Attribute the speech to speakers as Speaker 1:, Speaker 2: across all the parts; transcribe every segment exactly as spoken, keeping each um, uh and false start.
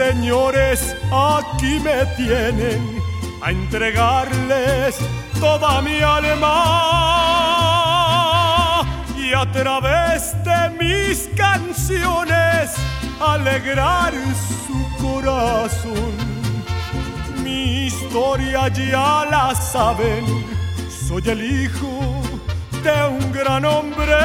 Speaker 1: señores, aquí me tienen a entregarles toda mi alma y a través de mis canciones alegrar su corazón. Mi historia ya la saben, soy el hijo de un gran hombre,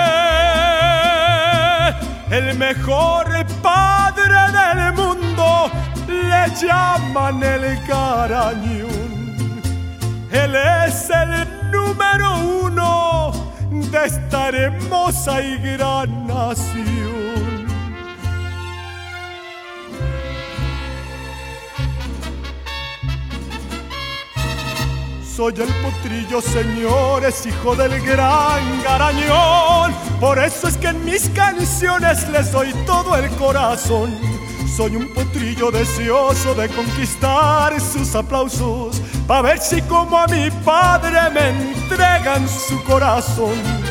Speaker 1: el mejor padre del mundo, le llaman el Garañón. Él es el número uno de esta hermosa y gran nación. Soy el potrillo, señores, hijo del gran Garañón. Por eso es que en mis canciones les doy todo el corazón. Soy un potrillo deseoso de conquistar sus aplausos, pa' ver si como a mi padre me entregan su corazón.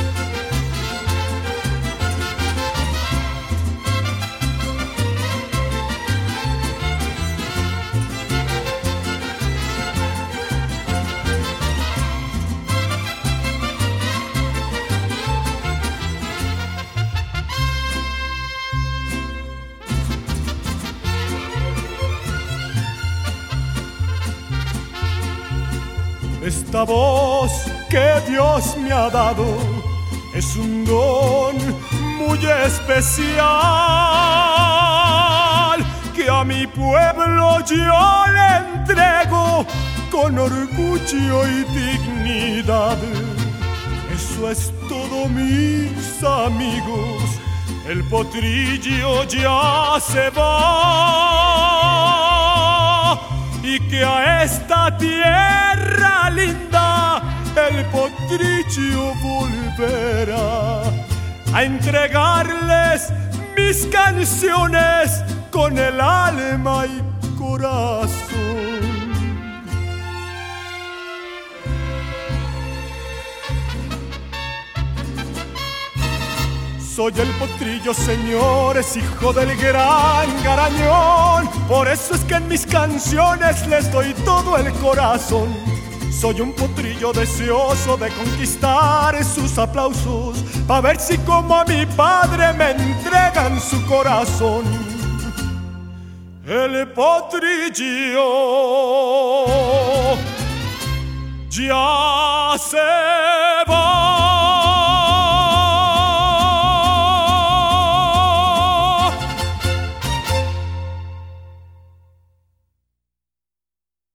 Speaker 1: Esta voz que Dios me ha dado es un don muy especial que a mi pueblo yo le entrego con orgullo y dignidad. Eso es todo, mis amigos, el potrillo ya se va y que a esta tierra linda el potrillo volverá a entregarles mis canciones con el alma y corazón. Soy el potrillo, señores, hijo del gran Garañón. Por eso es que en mis canciones les doy todo el corazón. Soy un potrillo deseoso de conquistar sus aplausos, pa' ver si como a mi padre me entregan su corazón. El potrillo ya se